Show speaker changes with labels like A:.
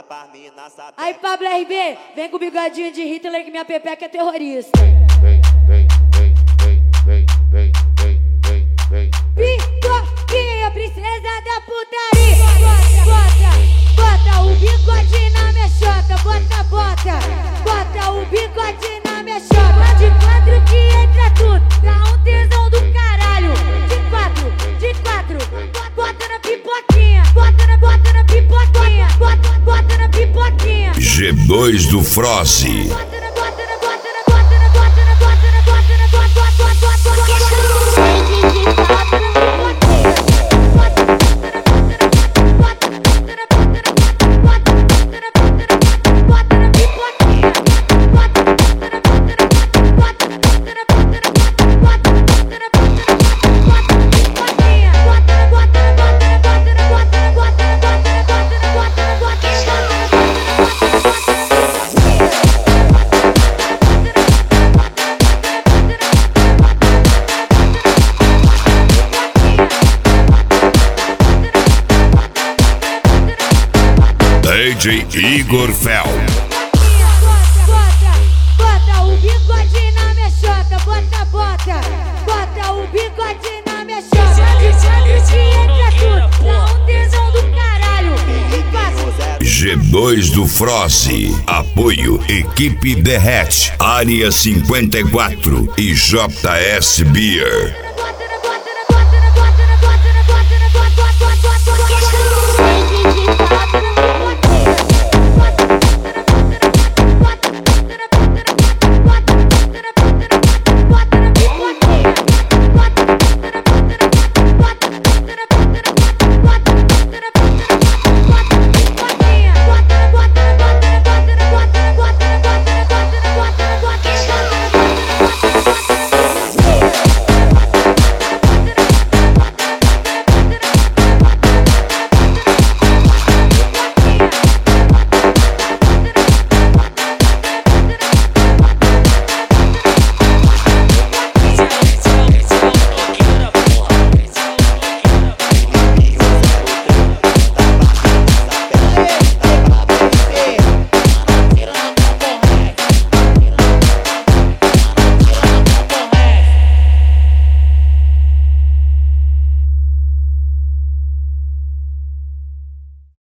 A: pras mina saber.
B: Aí, Pablo RB, vem com o bigodinho de Hitler que minha pepeca é terrorista. Pipoquinha, princesa da putaria. Bota o bigode na minha chota. Bota o bigode na minha chota. De quatro que entra tudo, dá um tesão do caralho. De quatro, bota na pipoquinha. Bota na pipoquinha. Bota na pipoquinha.
C: G2 do Froze. DJ Igor Fel.
B: Bota o bigode na minha chota. Bota o bigode na minha chota. De quatro que entra tudo, dá um tesão do caralho.
C: G2 do Froze. Apoio Equipe Derrete, Área 54 e JS Beer.